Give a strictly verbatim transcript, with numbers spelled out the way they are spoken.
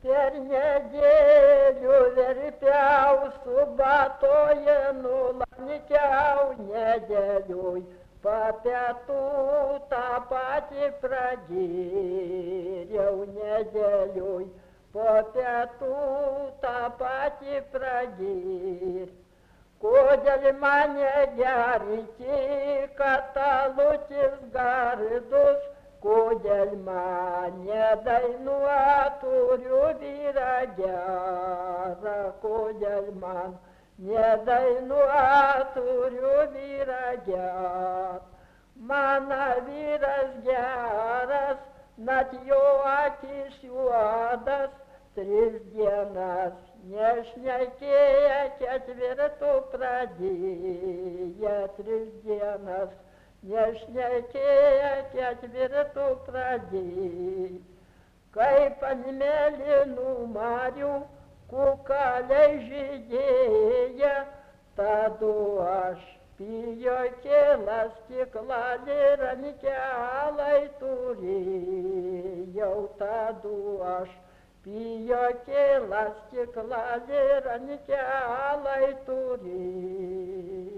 Per nedėlių verpiau, su batoje nulanikiau, nedėliui papietų tą patį pragyriau, nedėliui po pietų tą patį pragyr. Kodėl mane gerti katalutis gardus, kodėl mane dainuot turiu vyrą gerą, kodėl man nedainuot turiu vyrą gerą. Mano vyras geras, net jo akis juodas, tris dienas nešnekėję, ketvirtų pradėję, tris dienas nešnekėję, ketvirtų pradėję. Kaip ant mėlynų marių kukaliai žydėję, tadu aš pijokėlą stiklalį rankelai turėjau, tadu aš pijokėlą stiklalį rankelai turėjau.